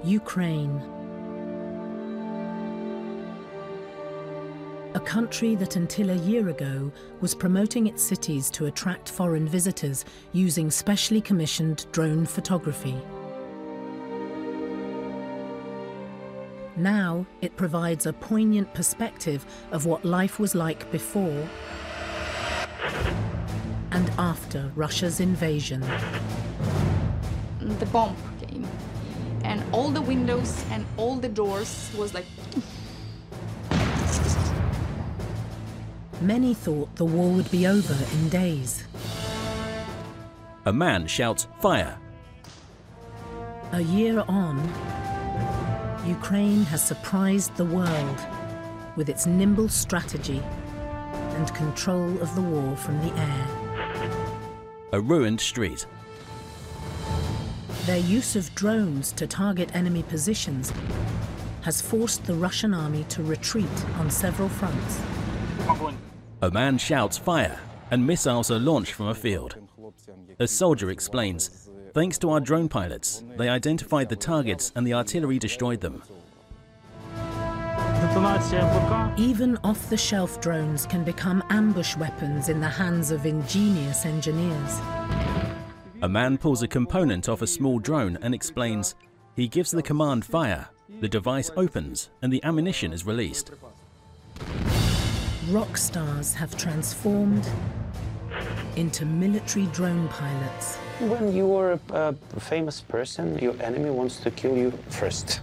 Ukraine. A country that until a year ago was promoting its cities to attract foreign visitors using specially commissioned drone photography. Now it provides a poignant perspective of what life was like before and after Russia's invasion. The bomb came, and all the windows and all the doors was like... Many thought the war would be over in days. A man shouts, "Fire!" A year on, Ukraine has surprised the world with its nimble strategy and control of the war from the air. A ruined street. Their use of drones to target enemy positions has forced the Russian army to retreat on several fronts. A man shouts, "Fire!" and missiles are launched from a field. A soldier explains, "Thanks to our drone pilots, they identified the targets and the artillery destroyed them." Even off-the-shelf drones can become ambush weapons in the hands of ingenious engineers. A man pulls a component off a small drone and explains, he gives the command "Fire," the device opens and the ammunition is released. Rock stars have transformed into military drone pilots. When you are a famous person, your enemy wants to kill you first.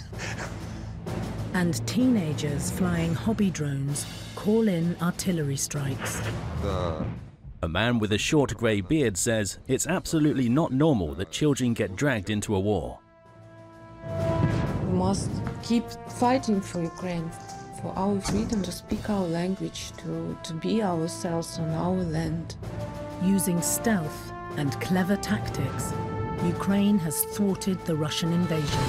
And teenagers flying hobby drones call in artillery strikes. A man with a short grey beard says it's absolutely not normal that children get dragged into a war. We must keep fighting for Ukraine, for our freedom to speak our language, to be ourselves on our land. Using stealth and clever tactics, Ukraine has thwarted the Russian invasion.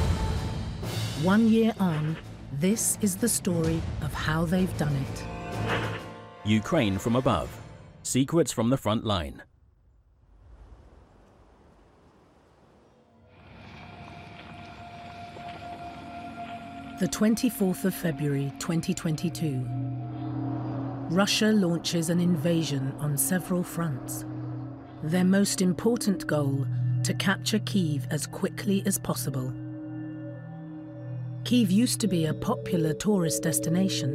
1 year on, this is the story of how they've done it. Ukraine from above. Secrets from the front line. The 24th of February 2022. Russia launches an invasion on several fronts. Their most important goal, to capture Kyiv as quickly as possible. Kyiv used to be a popular tourist destination.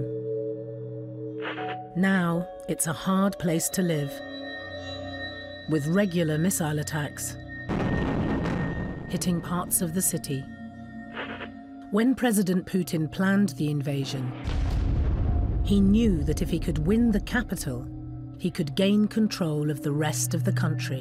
Now it's a hard place to live, with regular missile attacks hitting parts of the city. When President Putin planned the invasion, he knew that if he could win the capital, he could gain control of the rest of the country.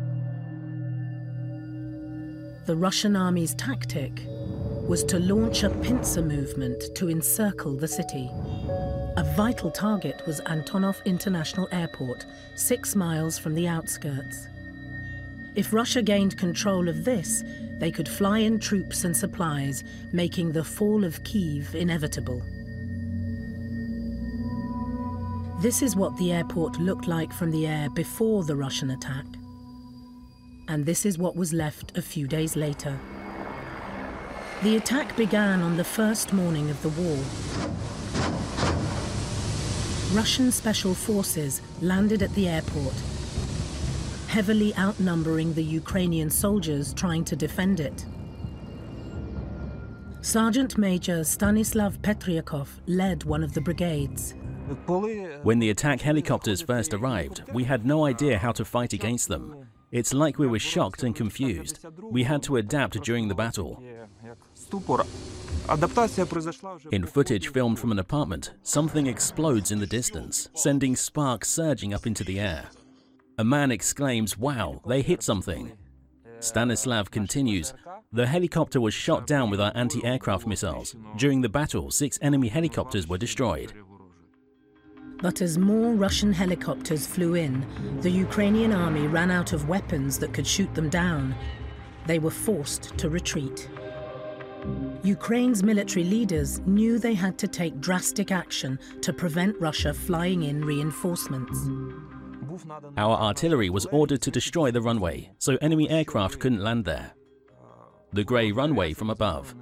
The Russian army's tactic was to launch a pincer movement to encircle the city. A vital target was Antonov International Airport, 6 miles from the outskirts. If Russia gained control of this, they could fly in troops and supplies, making the fall of Kyiv inevitable. This is what the airport looked like from the air before the Russian attack. And this is what was left a few days later. The attack began on the first morning of the war. Russian special forces landed at the airport, heavily outnumbering the Ukrainian soldiers trying to defend it. Sergeant Major Stanislav Petryakov led one of the brigades. When the attack helicopters first arrived, we had no idea how to fight against them. It's like we were shocked and confused. We had to adapt during the battle. In footage filmed from an apartment, something explodes in the distance, sending sparks surging up into the air. A man exclaims, "Wow, they hit something." Stanislav continues, "The helicopter was shot down with our anti-aircraft missiles. During the battle, 6 enemy helicopters were destroyed." But as more Russian helicopters flew in, the Ukrainian army ran out of weapons that could shoot them down. They were forced to retreat. Ukraine's military leaders knew they had to take drastic action to prevent Russia flying in reinforcements. Our artillery was ordered to destroy the runway, so enemy aircraft couldn't land there. the grey runway from above.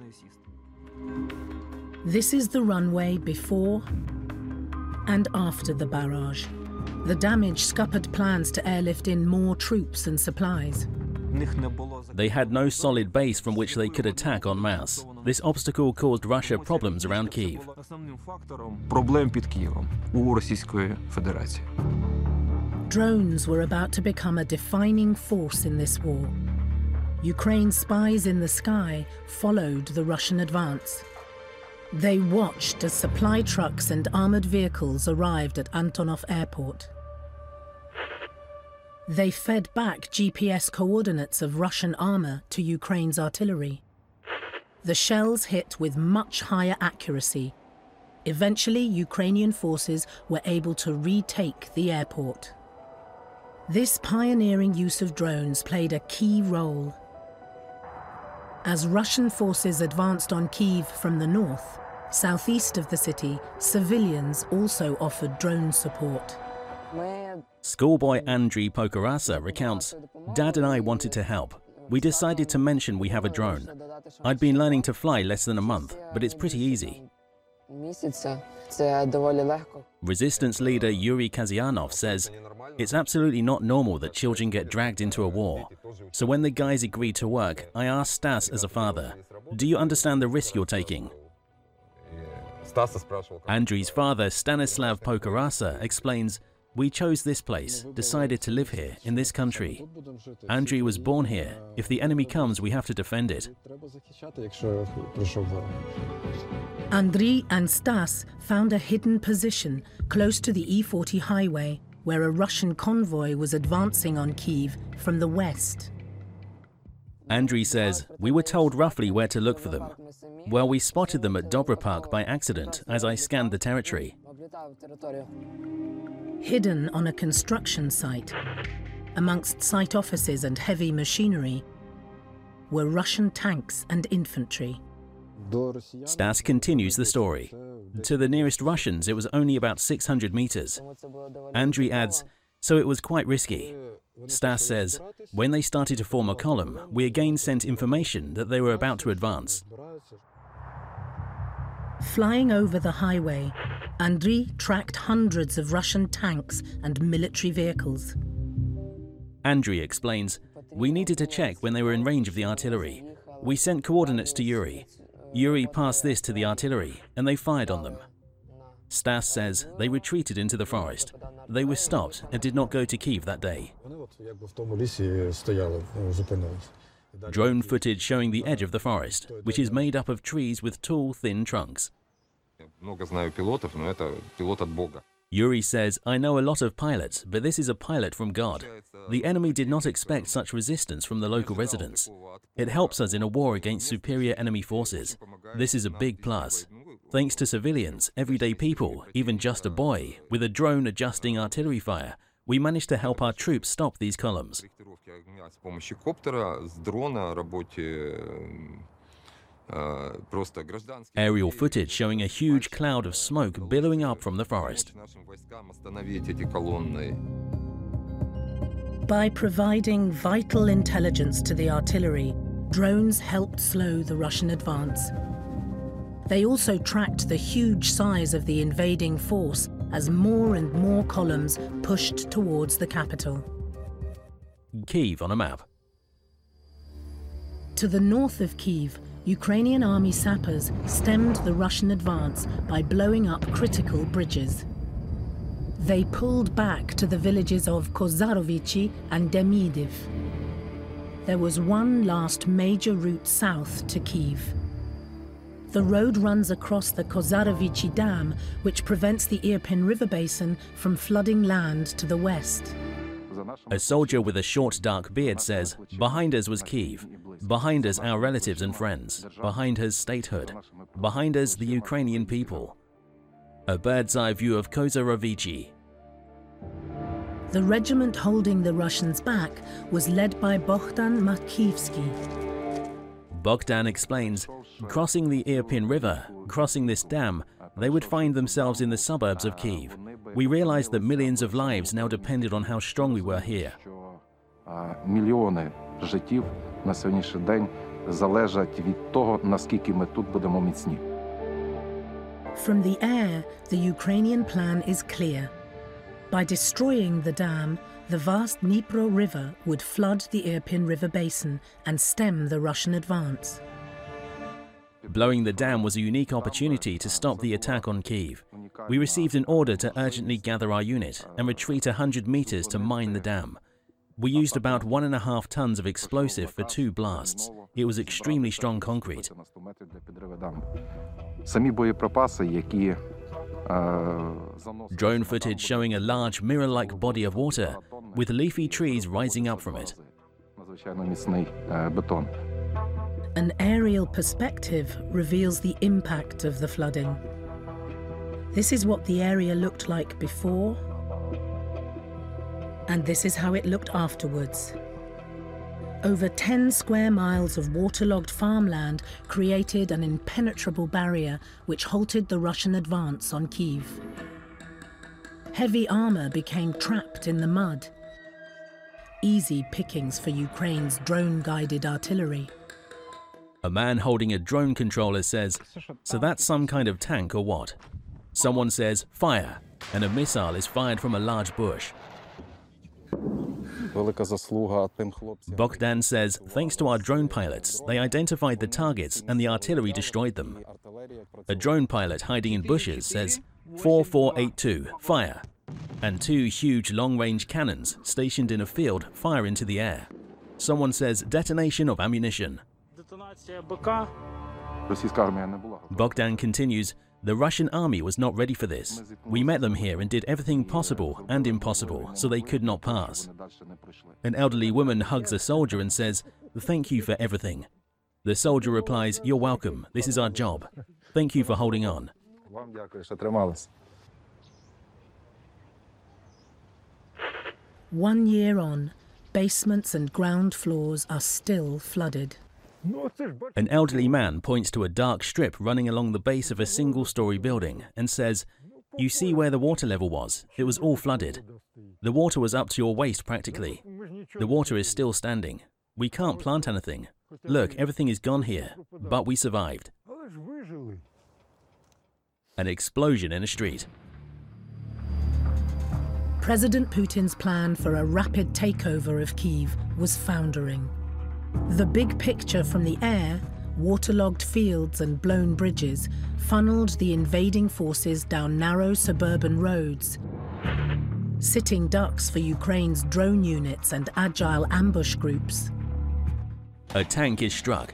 This is the runway before and after the barrage. The damage scuppered plans to airlift in more troops and supplies. They had no solid base from which they could attack en masse. This obstacle caused Russia problems around Kyiv. Проблем під Києвом у Російської Федерації. Drones were about to become a defining force in this war. Ukraine's spies in the sky followed the Russian advance. They watched as supply trucks and armored vehicles arrived at Antonov Airport. They fed back GPS coordinates of Russian armor to Ukraine's artillery. The shells hit with much higher accuracy. Eventually, Ukrainian forces were able to retake the airport. This pioneering use of drones played a key role. As Russian forces advanced on Kyiv from the north, southeast of the city, civilians also offered drone support. Schoolboy Andriy Pokorasa recounts, "Dad and I wanted to help. We decided to mention we have a drone. I'd been learning to fly less than a month, but it's pretty easy." Resistance leader Yuri Kazyanov says, "It's absolutely not normal that children get dragged into a war. So when the guys agreed to work, I asked Stas as a father, 'Do you understand the risk you're taking?' Andriy's father, Stanislav Pokorasa, explains, "We chose this place, decided to live here, in this country. Andriy was born here. If the enemy comes, we have to defend it." Andriy and Stas found a hidden position close to the E40 highway, where a Russian convoy was advancing on Kyiv from the west. Andriy says, "We were told roughly where to look for them. Well, we spotted them at Dobra Park by accident as I scanned the territory." Hidden on a construction site, amongst site offices and heavy machinery, were Russian tanks and infantry. Stas continues the story. To the nearest Russians, it was only about 600 meters. Andriy adds, "So it was quite risky." Stas says, "When they started to form a column, we again sent information that they were about to advance." Flying over the highway, Andriy tracked hundreds of Russian tanks and military vehicles. Andriy explains, "We needed to check when they were in range of the artillery. We sent coordinates to Yuri. Yuri passed this to the artillery, and they fired on them." Stas says they retreated into the forest. They were stopped and did not go to Kyiv that day. Drone footage showing the edge of the forest, which is made up of trees with tall, thin trunks. Yuri says, "I know a lot of pilots, but this is a pilot from God. The enemy did not expect such resistance from the local residents. It helps us in a war against superior enemy forces. This is a big plus. Thanks to civilians, everyday people, even just a boy, with a drone adjusting artillery fire, we managed to help our troops stop these columns." Aerial footage showing a huge cloud of smoke billowing up from the forest. By providing vital intelligence to the artillery, drones helped slow the Russian advance. They also tracked the huge size of the invading force as more and more columns pushed towards the capital. Kyiv on a map. To the north of Kyiv, Ukrainian army sappers stemmed the Russian advance by blowing up critical bridges. They pulled back to the villages of Kozarovichi and Demidiv. There was one last major route south to Kyiv. The road runs across the Kozarovichi Dam, which prevents the Irpin River basin from flooding land to the west. A soldier with a short dark beard says, "Behind us was Kyiv. Behind us our relatives and friends. Behind us statehood. Behind us the Ukrainian people." A bird's eye view of Kozarovichi. The regiment holding the Russians back was led by Bogdan Matkivsky. Bogdan explains, crossing the Irpin River, crossing this dam, they would find themselves in the suburbs of Kyiv. We realized that millions of lives now depended on how strong we were here. Мільйони життів на сьогоднішній день залежать від того, наскільки ми тут будемо міцні. From the air, the Ukrainian plan is clear. By destroying the dam, the vast Dnipro River would flood the Irpin River basin and stem the Russian advance. Blowing the dam was a unique opportunity to stop the attack on Kyiv. We received an order to urgently gather our unit and retreat 100 meters to mine the dam. We used about 1.5 tons of explosive for 2 blasts. It was extremely strong concrete. Самі боєприпаси, які Drone footage showing a large mirror-like body of water with leafy trees rising up from it. надзвичайно міцний бетон. An aerial perspective reveals the impact of the flooding. This is what the area looked like before, and this is how it looked afterwards. Over 10 square miles of waterlogged farmland created an impenetrable barrier which halted the Russian advance on Kyiv. Heavy armor became trapped in the mud. Easy pickings for Ukraine's drone-guided artillery. A man holding a drone controller says, "So that's some kind of tank or what?" Someone says, "Fire," and a missile is fired from a large bush. Велика заслуга тим хлопцям. Bogdan says, thanks to our drone pilots, they identified the targets and the artillery destroyed them. A drone pilot hiding in bushes says, 4482, fire. And 2 huge long-range cannons stationed in a field fire into the air. Someone says, detonation of ammunition. Російська армія не була готова. Bogdan continues, the Russian army was not ready for this. We met them here and did everything possible and impossible so they could not pass. Вони далі не пройшли. An elderly woman hugs a soldier and says, thank you for everything. The soldier replies, you're welcome, this is our job. Thank you for holding on. Вам дякую, що тримались. 1 year on, basements and ground floors are still flooded. An elderly man points to a dark strip running along the base of a single-story building and says, you see where the water level was? It was all flooded. The water was up to your waist practically. The water is still standing. We can't plant anything. Look, everything is gone here, but we survived. An explosion in a street. President Putin's plan for a rapid takeover of Kyiv was foundering. The big picture from the air, waterlogged fields and blown bridges, funneled the invading forces down narrow suburban roads. Sitting ducks for Ukraine's drone units and agile ambush groups. A tank is struck.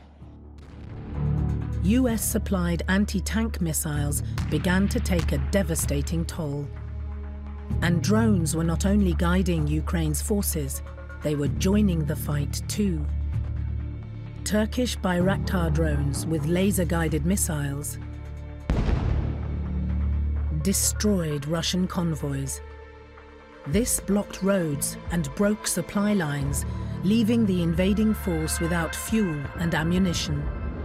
US-supplied anti-tank missiles began to take a devastating toll. And drones were not only guiding Ukraine's forces, they were joining the fight too. Turkish Bayraktar drones with laser-guided missiles destroyed Russian convoys. This blocked roads and broke supply lines, leaving the invading force without fuel and ammunition.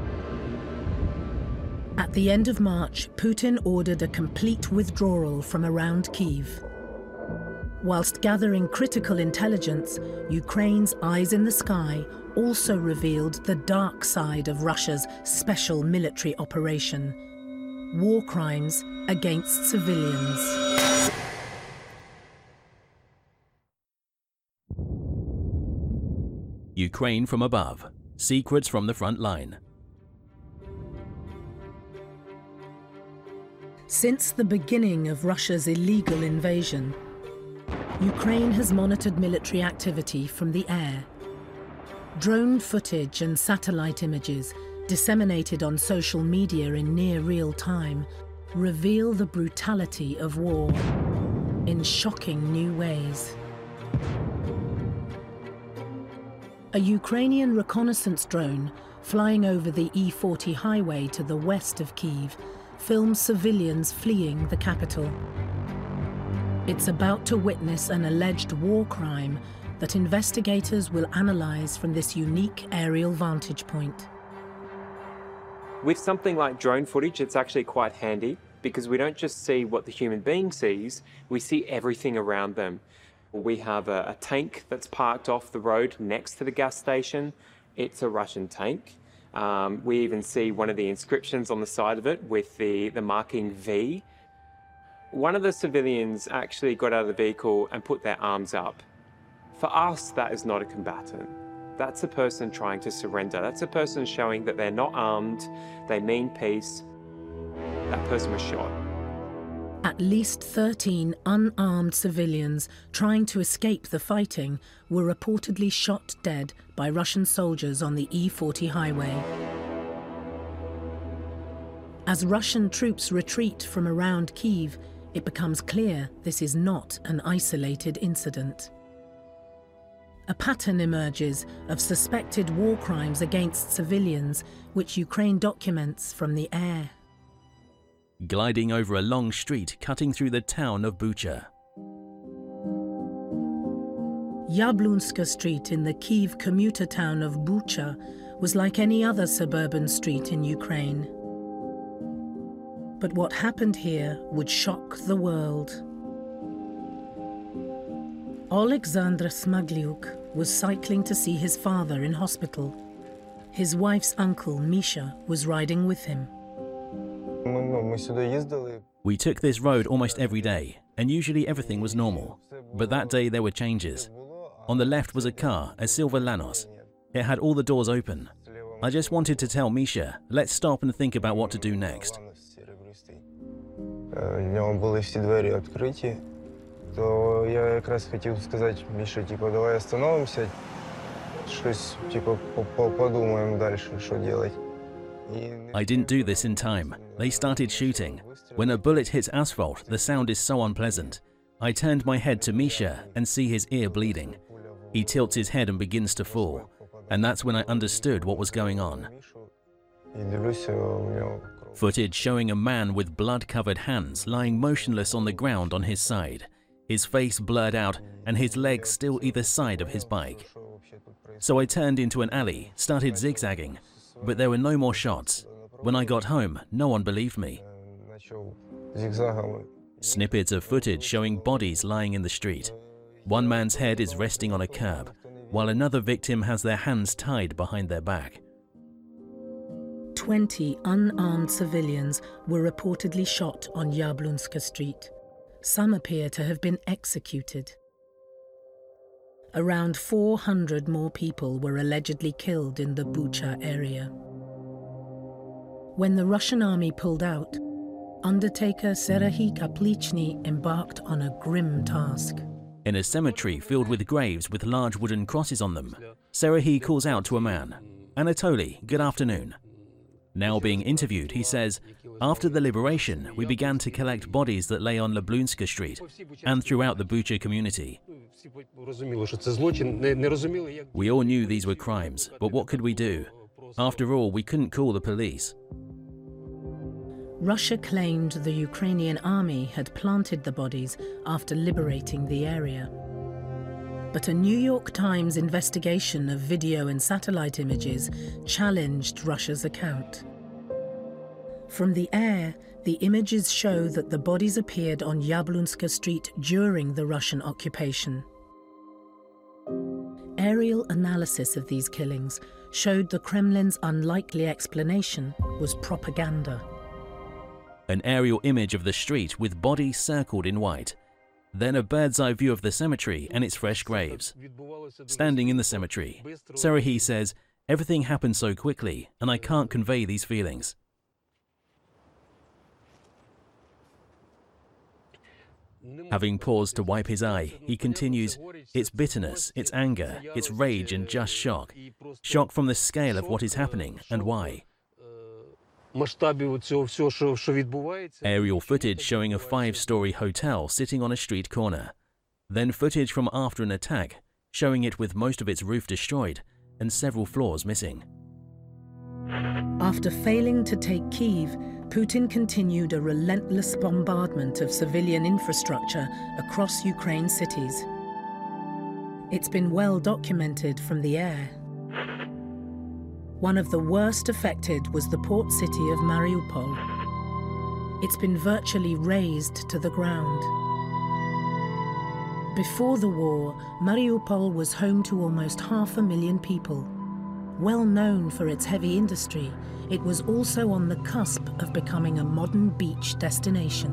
At the end of March, Putin ordered a complete withdrawal from around Kyiv. Whilst gathering critical intelligence, Ukraine's eyes in the sky also revealed the dark side of Russia's special military operation: war crimes against civilians. Ukraine from above. Secrets from the front line. Since the beginning of Russia's illegal invasion, Ukraine has monitored military activity from the air. Drone footage and satellite images, disseminated on social media in near real time, reveal the brutality of war in shocking new ways. A Ukrainian reconnaissance drone flying over the E40 highway to the west of Kyiv films civilians fleeing the capital. It's about to witness an alleged war crime that investigators will analyze from this unique aerial vantage point. With something like drone footage, it's actually quite handy because we don't just see what the human being sees, we see everything around them. We have a tank that's parked off the road next to the gas station. It's a Russian tank. We even see one of the inscriptions on the side of it with the marking V. One of the civilians actually got out of the vehicle and put their arms up. For us, that is not a combatant. That's a person trying to surrender. That's a person showing that they're not armed, they mean peace. That person was shot. At least 13 unarmed civilians trying to escape the fighting were reportedly shot dead by Russian soldiers on the E40 highway. As Russian troops retreat from around Kyiv, it becomes clear this is not an isolated incident. A pattern emerges of suspected war crimes against civilians, which Ukraine documents from the air. Gliding over a long street cutting through the town of Bucha. Yablunska Street in the Kyiv commuter town of Bucha was like any other suburban street in Ukraine. But what happened here would shock the world. Oleksandr Smagliuk was cycling to see his father in hospital. His wife's uncle, Misha, was riding with him. We took this road almost every day, and usually everything was normal. But that day there were changes. On the left was a car, a silver Lanos. It had all the doors open. I just wanted to tell Misha, let's stop and think about what to do next. То я якраз хотів сказати, Міша, типу, давай остановимося, щось, типу, подумаємо далі, що робити. I didn't do this in time. They started shooting. When a bullet hits asphalt, the sound is so unpleasant. I turned my head to Misha and see his ear bleeding. He tilts his head and begins to fall. And that's when I understood what was going on. Footage showing a man with blood-covered hands lying motionless on the ground on his side, his face blurred out and his legs still either side of his bike. So I turned into an alley, started zigzagging, but there were no more shots. When I got home, no one believed me. Snippets of footage showing bodies lying in the street. One man's head is resting on a curb, while another victim has their hands tied behind their back. 20 unarmed civilians were reportedly shot on Yablunska Street. Some appear to have been executed. Around 400 more people were allegedly killed in the Bucha area. When the Russian army pulled out, Undertaker Serhiy Kaplichny embarked on a grim task. In a cemetery filled with graves with large wooden crosses on them, Serhiy calls out to a man, "Anatoly, good afternoon." Now being interviewed, he says, "After the liberation, we began to collect bodies that lay on Yablunska Street and throughout the Bucha community. We all knew these were crimes, but what could we do? After all, we couldn't call the police." Russia claimed the Ukrainian army had planted the bodies after liberating the area. But a New York Times investigation of video and satellite images challenged Russia's account. From the air, the images show that the bodies appeared on Yablunska Street during the Russian occupation. Aerial analysis of these killings showed the Kremlin's unlikely explanation was propaganda. An aerial image of the street with bodies circled in white. Then a bird's-eye view of the cemetery and its fresh graves. Standing in the cemetery, Serhiy says, "Everything happened so quickly, and I can't convey these feelings." Having paused to wipe his eye, he continues, "It's bitterness, it's anger, it's rage and just shock. Shock from the scale of what is happening and why." Aerial footage showing a 5-story hotel sitting on a street corner. Then footage from after an attack, showing it with most of its roof destroyed and several floors missing. After failing to take Kyiv, Putin continued a relentless bombardment of civilian infrastructure across Ukraine's cities. It's been well documented from the air. One of the worst affected was the port city of Mariupol. It's been virtually razed to the ground. Before the war, Mariupol was home to almost 500,000 people. Well known for its heavy industry, it was also on the cusp of becoming a modern beach destination.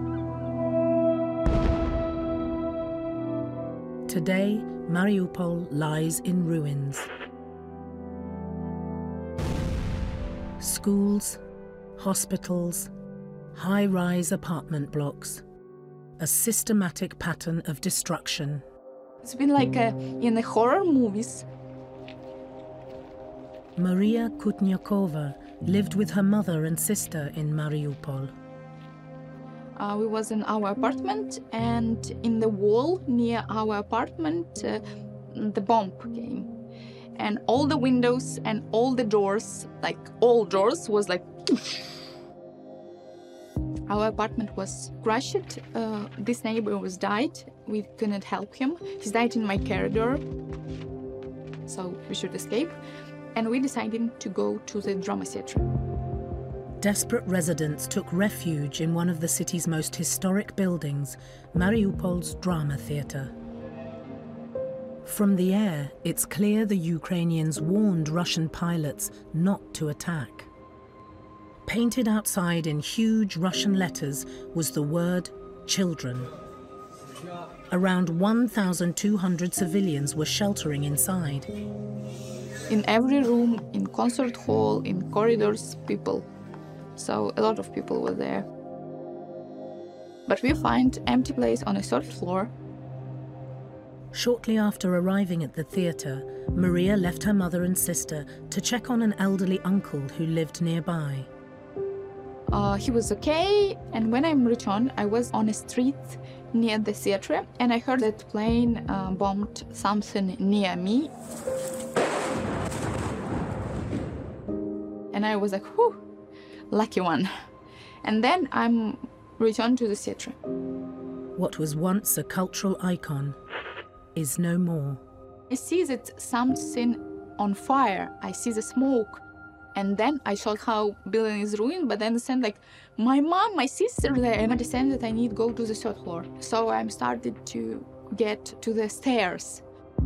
Today, Mariupol lies in ruins. Schools, hospitals, high-rise apartment blocks, a systematic pattern of destruction. It's been like in the horror movies. Maria Kutnyakova lived with her mother and sister in Mariupol. We was in our apartment, and in the wall near our apartment, the bomb came. And all the windows and all the doors, like all doors, was like... Our apartment was crushed. This neighbor was died. We couldn't help him. He's died in my corridor. So we should escape. And we decided to go to the drama theater. Desperate residents took refuge in one of the city's most historic buildings, Mariupol's drama theater. From the air, it's clear the Ukrainians warned Russian pilots not to attack. Painted outside in huge Russian letters was the word children. Around 1,200 civilians were sheltering inside. In every room, in concert hall, in corridors, people. So a lot of people were there. But we find empty place on a third floor. Shortly after arriving at the theatre, Maria left her mother and sister to check on an elderly uncle who lived nearby. He was okay, and when I returned, I was on a street near the theatre, and I heard that plane bombed something near me. And I was like, whew, lucky one. And then I'm returned to the theatre. What was once a cultural icon is no more. I see that something on fire. I see the smoke. And then I saw how building is ruined, but I understand like my mom, my sister there, and I understand that I need to go to the third floor. So I started to get to the stairs.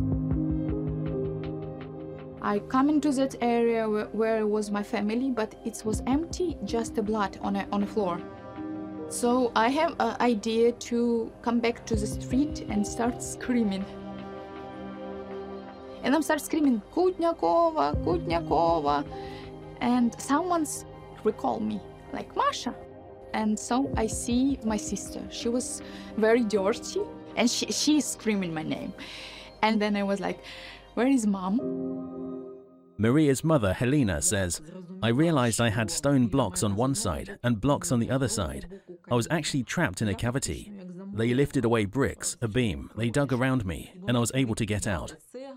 I come into that area where was my family, but it was empty, just the blood on a floor. So I have an idea to come back to the street and start screaming. And I start screaming, Kutnyakova, Kutnyakova. And someone's recalled me, like Masha. And so I see my sister. She was very dirty, and she's screaming my name. And then I was like, where is mom? Maria's mother, Helena, says, I realized I had stone blocks on one side and blocks on the other side. I was actually trapped in a cavity. They lifted away bricks, a beam, they dug around me, and I was able to get out.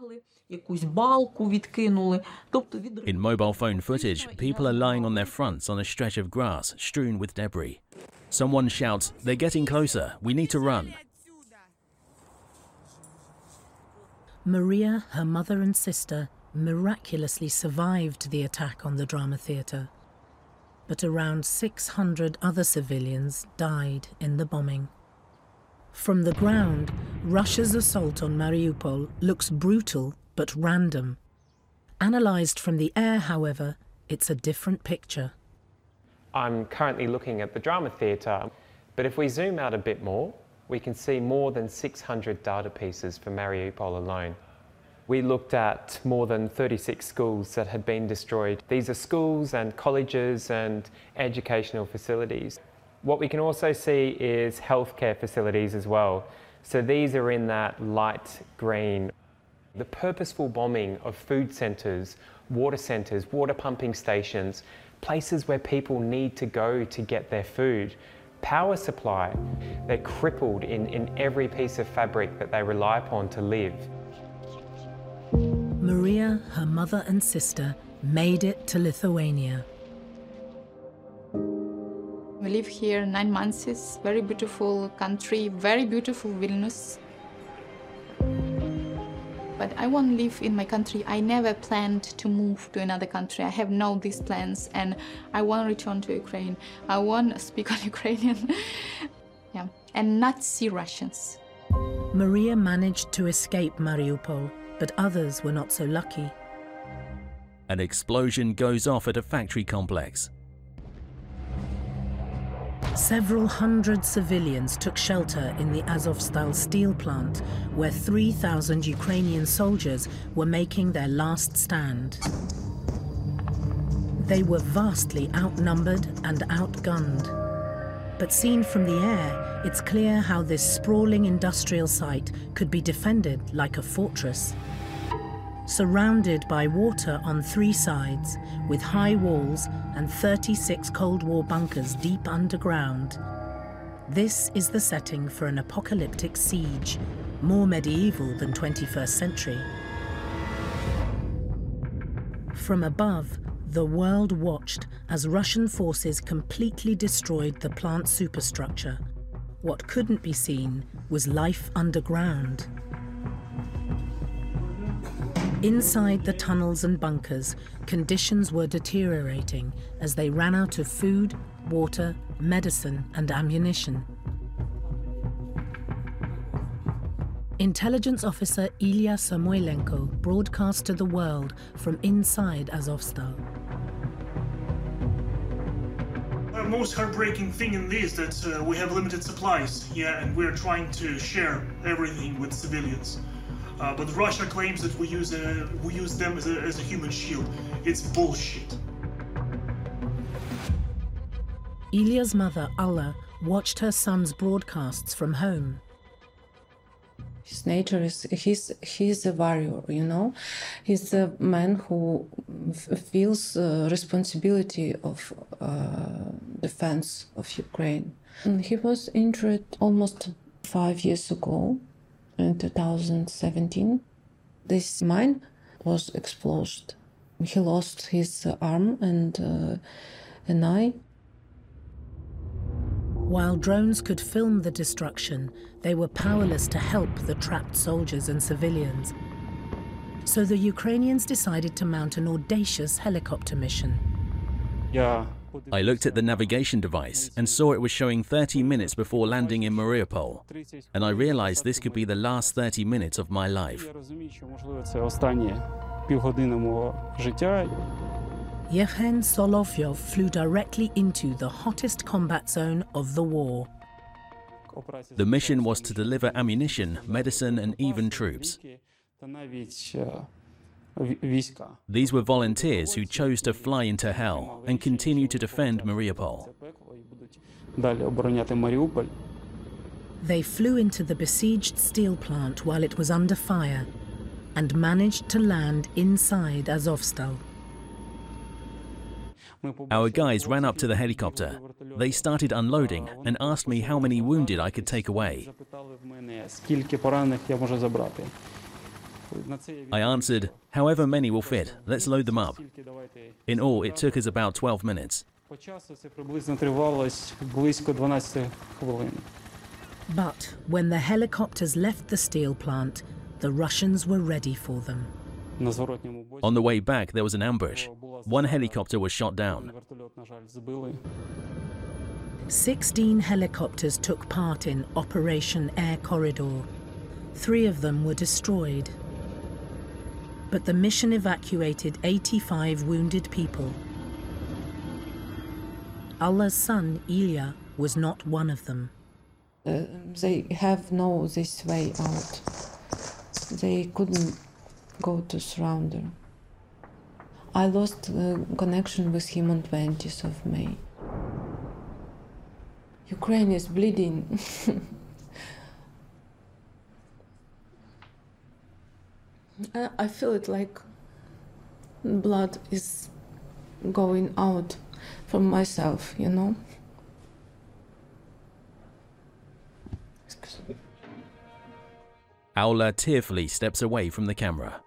In mobile phone footage, people are lying on their fronts on a stretch of grass strewn with debris. Someone shouts, they're getting closer, we need to run. Maria, her mother and sister miraculously survived the attack on the drama theatre. But around 600 other civilians died in the bombing. From the ground, Russia's assault on Mariupol looks brutal but random. Analysed from the air, however, it's a different picture. I'm currently looking at the drama theatre, but if we zoom out a bit more, we can see more than 600 data pieces for Mariupol alone. We looked at more than 36 schools that had been destroyed. These are schools and colleges and educational facilities. What we can also see is healthcare facilities as well. So these are in that light green. The purposeful bombing of food centres, water pumping stations, places where people need to go to get their food, power supply, they're crippled in every piece of fabric that they rely upon to live. Maria, her mother and sister made it to Lithuania. We live here 9 months. It's very beautiful country, very beautiful Vilnius. But I want to live in my country. I never planned to move to another country. I have no these plans, and I want to return to Ukraine. I want to speak on Ukrainian, yeah, and not see Russians. Maria managed to escape Mariupol, but others were not so lucky. An explosion goes off at a factory complex. Several hundred civilians took shelter in the Azovstal steel plant, where 3,000 Ukrainian soldiers were making their last stand. They were vastly outnumbered and outgunned. But seen from the air, it's clear how this sprawling industrial site could be defended like a fortress. Surrounded by water on 3 sides, with high walls and 36 Cold War bunkers deep underground, this is the setting for an apocalyptic siege, more medieval than 21st century. From above, the world watched as Russian forces completely destroyed the plant superstructure. What couldn't be seen was life underground. Inside the tunnels and bunkers, conditions were deteriorating as they ran out of food, water, medicine, and ammunition. Intelligence officer Ilya Samoylenko broadcast to the world from inside Azovstal. The most heartbreaking thing in this is that we have limited supplies, and we're trying to share everything with civilians. But Russia claims that we use them as a human shield. It's bullshit. Ilya's mother, Alla, watched her son's broadcasts from home. His nature is, he's a warrior, you know? He's a man who feels responsibility of defense of Ukraine. And he was injured almost 5 years ago, in 2017. This mine was exploded. He lost his arm and an eye. While drones could film the destruction, they were powerless to help the trapped soldiers and civilians. So the Ukrainians decided to mount an audacious helicopter mission. I looked at the navigation device and saw it was showing 30 minutes before landing in Mariupol, and I realized this could be the last 30 minutes of my life. Yevhen Solovyov flew directly into the hottest combat zone of the war. The mission was to deliver ammunition, medicine, and even troops. These were volunteers who chose to fly into hell and continue to defend Mariupol. They flew into the besieged steel plant while it was under fire and managed to land inside Azovstal. Our guys ran up to the helicopter. They started unloading and asked me how many wounded I could take away. I answered, however many will fit, let's load them up. In all, it took us about 12 minutes. But when the helicopters left the steel plant, the Russians were ready for them. On the way back, there was an ambush. One helicopter was shot down. 16 helicopters took part in Operation Air Corridor. 3 of them were destroyed. But the mission evacuated 85 wounded people. Alla's son, Ilya, was not one of them. They have no this way out. They couldn't go to surrender. I lost connection with him on 20th of May. Ukraine is bleeding. I feel it like blood is going out from myself, you know? Aula tearfully steps away from the camera.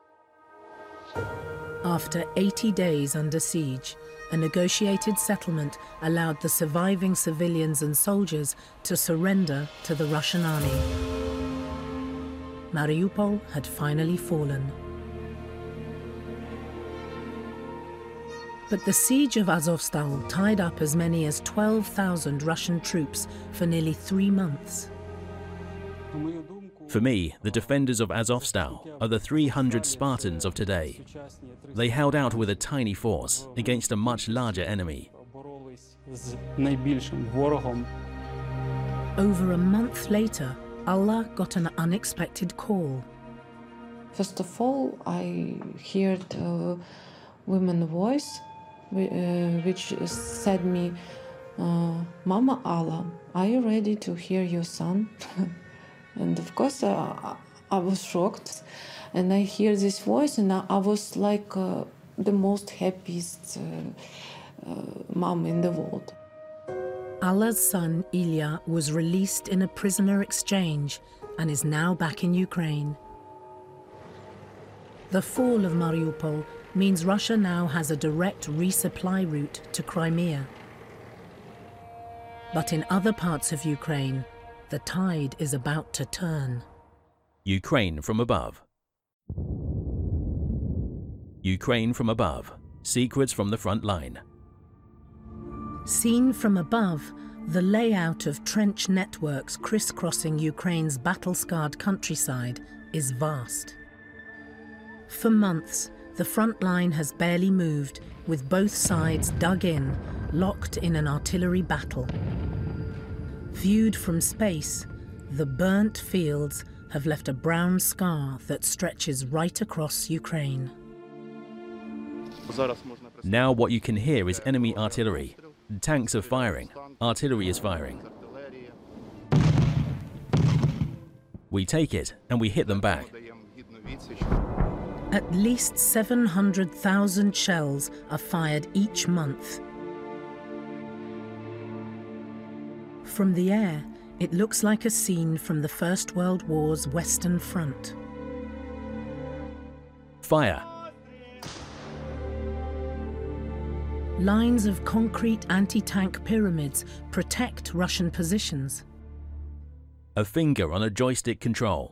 After 80 days under siege, a negotiated settlement allowed the surviving civilians and soldiers to surrender to the Russian army. Mariupol had finally fallen. But the siege of Azovstal tied up as many as 12,000 Russian troops for nearly 3 months. For me, the defenders of Azovstal are the 300 Spartans of today. They held out with a tiny force against a much larger enemy. Over a month later, Allah got an unexpected call. First of all, I heard a woman's voice which said me, Mama Allah, are you ready to hear your son? And of course, I was shocked. And I hear this voice, and I was like the most happiest mom in the world. Allah's son, Ilya, was released in a prisoner exchange and is now back in Ukraine. The fall of Mariupol means Russia now has a direct resupply route to Crimea. But in other parts of Ukraine, the tide is about to turn. Ukraine from above. Ukraine from above. Secrets from the front line. Seen from above, the layout of trench networks crisscrossing Ukraine's battle-scarred countryside is vast. For months, the front line has barely moved, with both sides dug in, locked in an artillery battle. Viewed from space, the burnt fields have left a brown scar that stretches right across Ukraine. Now what you can hear is enemy artillery. Tanks are firing, artillery is firing. We take it and we hit them back. At least 700,000 shells are fired each month. From the air, it looks like a scene from the First World War's Western Front. Fire. Lines of concrete anti-tank pyramids protect Russian positions. A finger on a joystick control.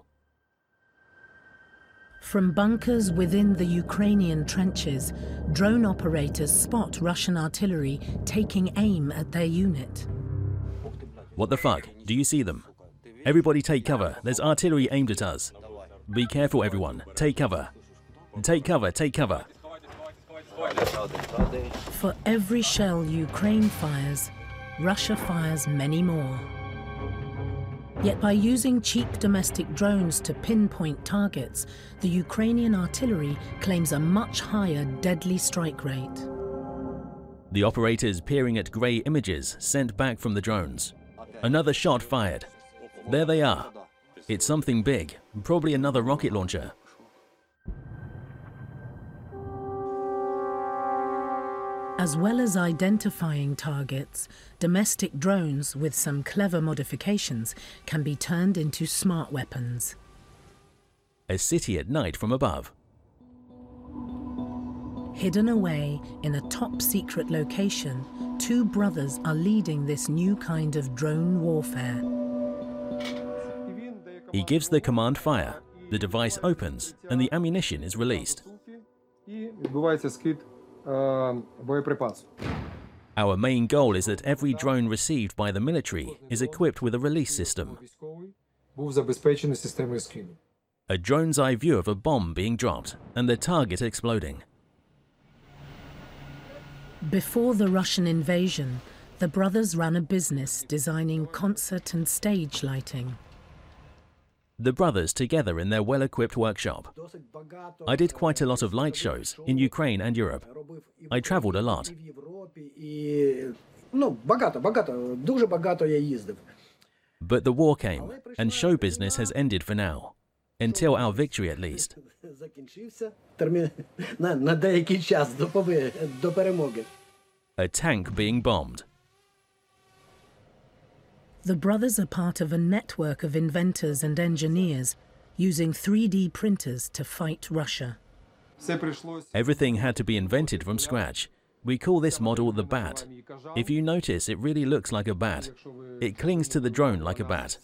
From bunkers within the Ukrainian trenches, drone operators spot Russian artillery taking aim at their unit. What the fuck? Do you see them? Everybody take cover. There's artillery aimed at us. Be careful, everyone. Take cover. Take cover, take cover. For every shell Ukraine fires, Russia fires many more. Yet by using cheap domestic drones to pinpoint targets, the Ukrainian artillery claims a much higher deadly strike rate. The operators peering at grey images sent back from the drones. Another shot fired. There they are. It's something big, probably another rocket launcher. As well as identifying targets, domestic drones with some clever modifications can be turned into smart weapons. A city at night from above. Hidden away in a top-secret location, two brothers are leading this new kind of drone warfare. He gives the command fire, the device opens, and the ammunition is released. Our main goal is that every drone received by the military is equipped with a release system. A drone's eye view of a bomb being dropped and the target exploding. Before the Russian invasion, the brothers ran a business designing concert and stage lighting. The brothers together in their well-equipped workshop. I did quite a lot of light shows in Ukraine and Europe. I traveled a lot. But the war came, and show business has ended for now. Until our victory, at least. A tank being bombed. The brothers are part of a network of inventors and engineers using 3D printers to fight Russia. Everything had to be invented from scratch. We call this model the bat. If you notice, it really looks like a bat. It clings to the drone like a bat.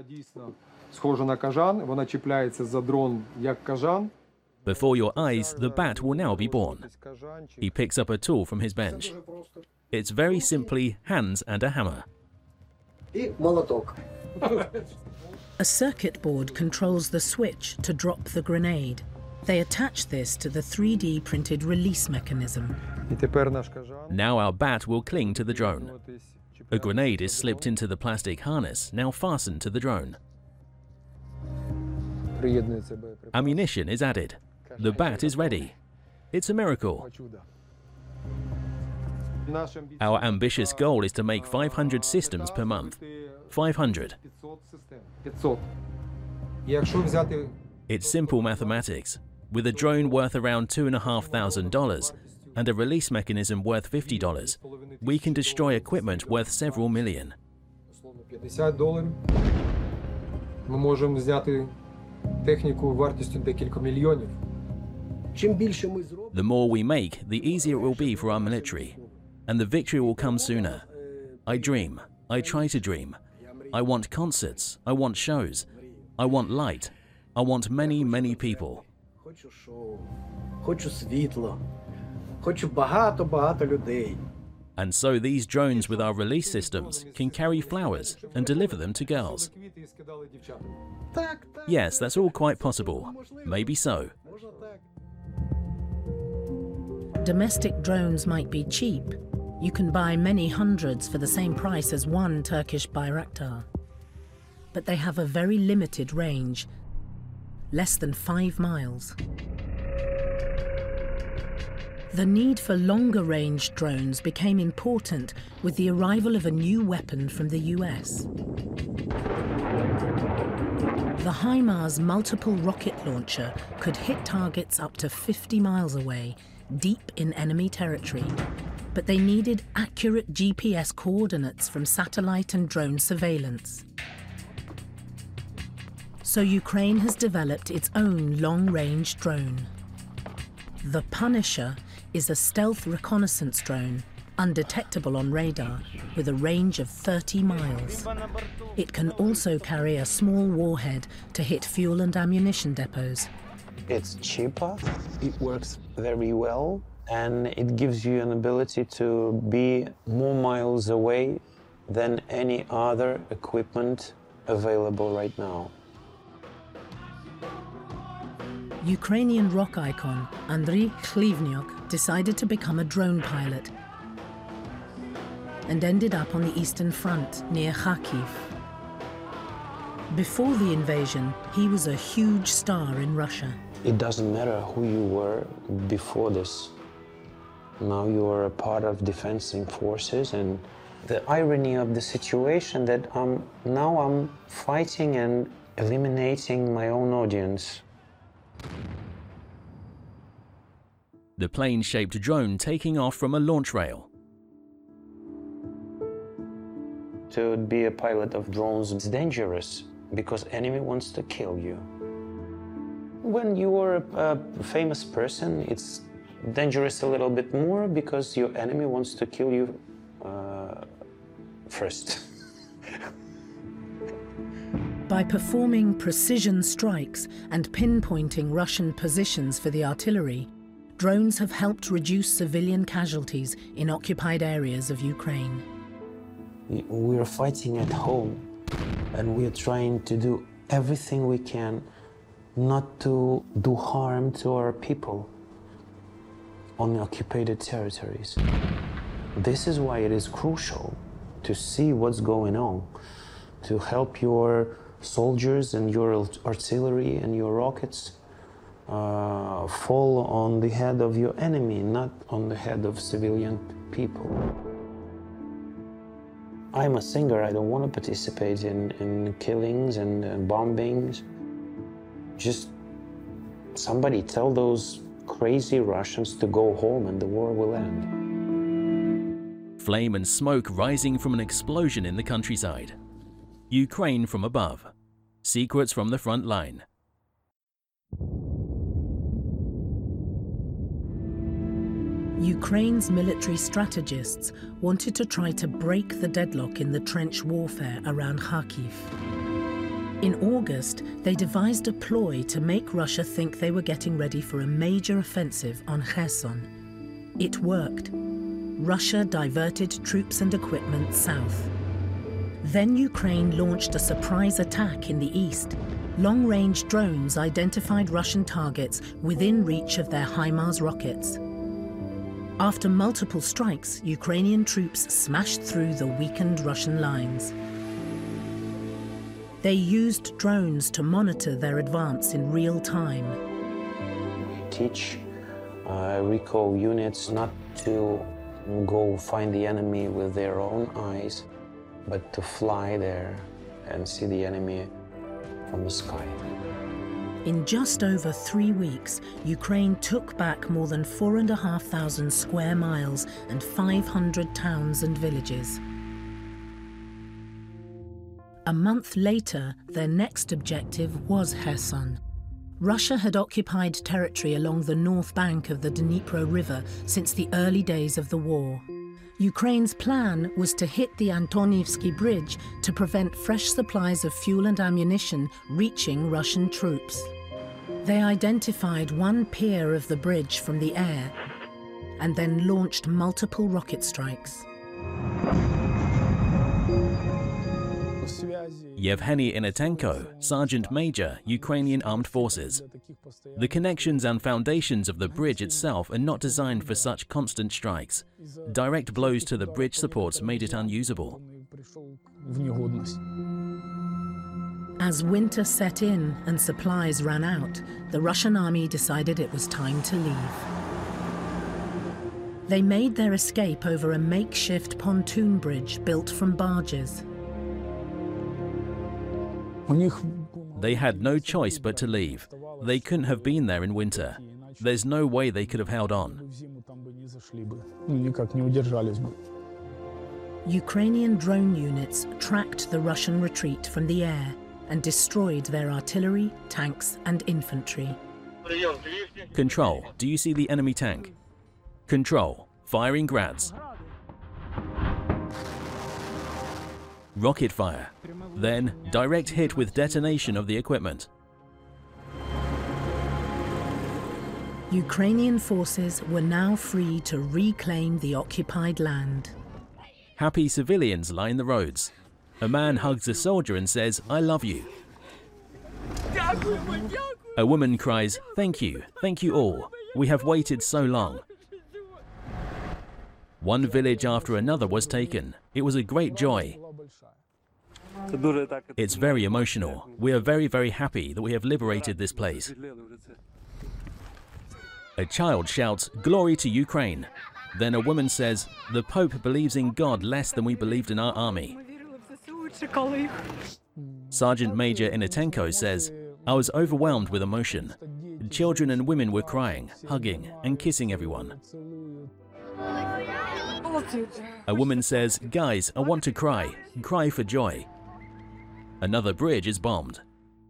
Before your eyes, the bat will now be born. He picks up a tool from his bench. It's very simply hands and a hammer. A circuit board controls the switch to drop the grenade. They attach this to the 3D printed release mechanism. Now our bat will cling to the drone. A grenade is slipped into the plastic harness, now fastened to the drone. Ammunition is added. The bat is ready. It's a miracle. Our ambitious goal is to make 500 systems per month. 500. It's simple mathematics. With a drone worth around $2,500 and a release mechanism worth $50, we can destroy equipment worth several million. The more we make, the easier it will be for our military, and the victory will come sooner. I dream. I try to dream. I want concerts. I want shows. I want light. I want many, many people. And so these drones with our release systems can carry flowers and deliver them to girls. Yes, that's all quite possible. Maybe so. Domestic drones might be cheap. You can buy many hundreds for the same price as one Turkish Bayraktar. But they have a very limited range, less than 5 miles. The need for longer-range drones became important with the arrival of a new weapon from the US. The HIMARS multiple rocket launcher could hit targets up to 50 miles away, deep in enemy territory. But they needed accurate GPS coordinates from satellite and drone surveillance. So Ukraine has developed its own long-range drone. The Punisher is a stealth reconnaissance drone, undetectable on radar, with a range of 30 miles. It can also carry a small warhead to hit fuel and ammunition depots. It's cheaper, it works very well, and it gives you an ability to be more miles away than any other equipment available right now. Ukrainian rock icon Andriy Khlivnyuk decided to become a drone pilot and ended up on the Eastern Front near Kharkiv. Before the invasion, he was a huge star in Russia. It doesn't matter who you were before this. Now you are a part of defending forces, and the irony of the situation that now I'm fighting and eliminating my own audience. The plane-shaped drone taking off from a launch rail. To be a pilot of drones is dangerous because enemy wants to kill you. When you are a famous person, it's dangerous a little bit more because your enemy wants to kill you first. By performing precision strikes and pinpointing Russian positions for the artillery, drones have helped reduce civilian casualties in occupied areas of Ukraine. We're fighting at home, and we're trying to do everything we can not to do harm to our people on the occupied territories. This is why it is crucial to see what's going on, to help your soldiers and your artillery and your rockets fall on the head of your enemy, not on the head of civilian people. I'm a singer, I don't want to participate in killings and bombings. Just somebody tell those crazy Russians to go home and the war will end. Flame and smoke rising from an explosion in the countryside. Ukraine from above. Secrets from the front line. Ukraine's military strategists wanted to try to break the deadlock in the trench warfare around Kharkiv. In August, they devised a ploy to make Russia think they were getting ready for a major offensive on Kherson. It worked. Russia diverted troops and equipment south. Then Ukraine launched a surprise attack in the east. Long-range drones identified Russian targets within reach of their HIMARS rockets. After multiple strikes, Ukrainian troops smashed through the weakened Russian lines. They used drones to monitor their advance in real time. We teach recon units not to go find the enemy with their own eyes, but to fly there and see the enemy from the sky. In just over 3 weeks, Ukraine took back more than 4,500 square miles and 500 towns and villages. A month later, their next objective was Kherson. Russia had occupied territory along the north bank of the Dnipro River since the early days of the war. Ukraine's plan was to hit the Antonivsky Bridge to prevent fresh supplies of fuel and ammunition reaching Russian troops. They identified one pier of the bridge from the air and then launched multiple rocket strikes. Yevgeny Inatenko, Sergeant Major, Ukrainian Armed Forces. The connections and foundations of the bridge itself are not designed for such constant strikes. Direct blows to the bridge supports made it unusable. As winter set in and supplies ran out, the Russian army decided it was time to leave. They made their escape over a makeshift pontoon bridge built from barges. They had no choice but to leave. They couldn't have been there in winter. There's no way they could have held on. Ukrainian drone units tracked the Russian retreat from the air and destroyed their artillery, tanks, and infantry. Control, do you see the enemy tank? Control, firing grads. Rocket fire. Then, direct hit with detonation of the equipment. Ukrainian forces were now free to reclaim the occupied land. Happy civilians line the roads. A man hugs a soldier and says, "I love you." A woman cries, thank you all. We have waited so long." One village after another was taken. It was a great joy. It's very emotional. We are very, very happy that we have liberated this place. A child shouts, "Glory to Ukraine." Then a woman says, "The Pope believes in God less than we believed in our army." Sergeant Major Inatenko says, "I was overwhelmed with emotion. Children and women were crying, hugging, and kissing everyone." A woman says, "Guys, I want to cry for joy." Another bridge is bombed.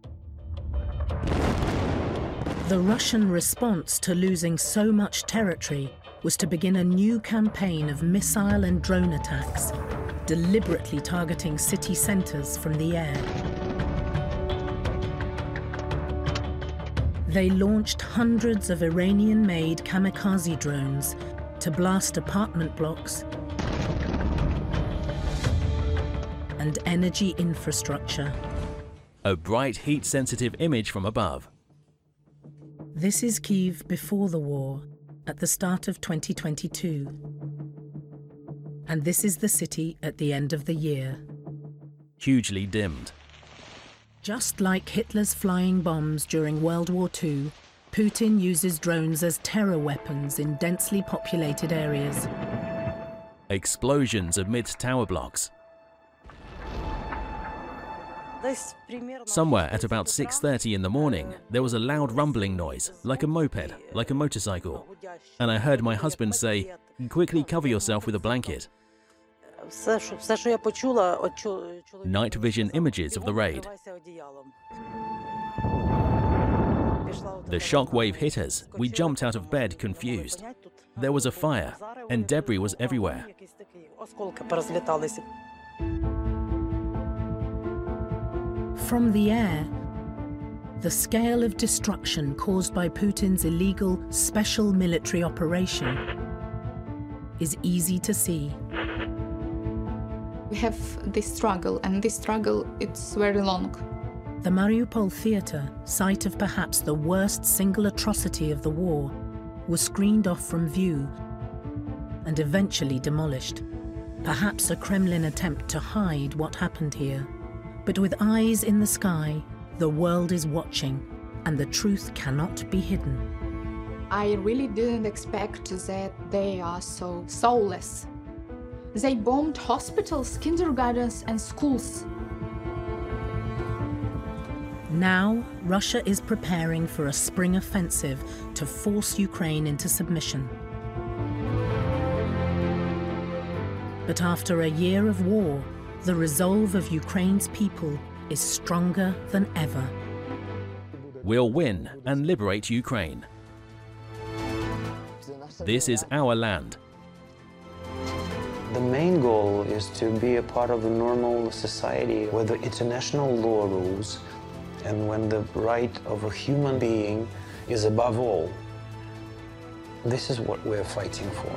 The Russian response to losing so much territory was to begin a new campaign of missile and drone attacks, deliberately targeting city centers from the air. They launched hundreds of Iranian-made kamikaze drones to blast apartment blocks and energy infrastructure. A bright, heat-sensitive image from above. This is Kyiv before the war, at the start of 2022. And this is the city at the end of the year. Hugely dimmed. Just like Hitler's flying bombs during World War II, Putin uses drones as terror weapons in densely populated areas. Explosions amidst tower blocks. Somewhere at about 6:30 in the morning, there was a loud rumbling noise, like a moped, like a motorcycle. And I heard my husband say, "Quickly cover yourself with a blanket." Night vision images of the raid. The shockwave hit us. We jumped out of bed, confused. There was a fire, and debris was everywhere. From the air, the scale of destruction caused by Putin's illegal special military operation is easy to see. We have this struggle, and this struggle, it's very long. The Mariupol theatre, site of perhaps the worst single atrocity of the war, was screened off from view and eventually demolished. Perhaps a Kremlin attempt to hide what happened here. But with eyes in the sky, the world is watching, and the truth cannot be hidden. I really didn't expect that they are so soulless. They bombed hospitals, kindergartens, and schools. Now, Russia is preparing for a spring offensive to force Ukraine into submission. But after a year of war, the resolve of Ukraine's people is stronger than ever. We'll win and liberate Ukraine. This is our land. The main goal is to be a part of a normal society where the international law rules and when the right of a human being is above all. This is what we're fighting for.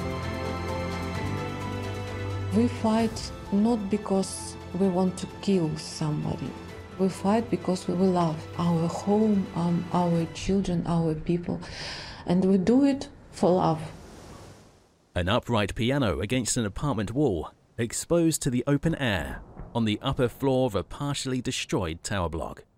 We fight not because we want to kill somebody. We fight because we love our home, our children, our people, and we do it for love. An upright piano against an apartment wall, exposed to the open air, on the upper floor of a partially destroyed tower block.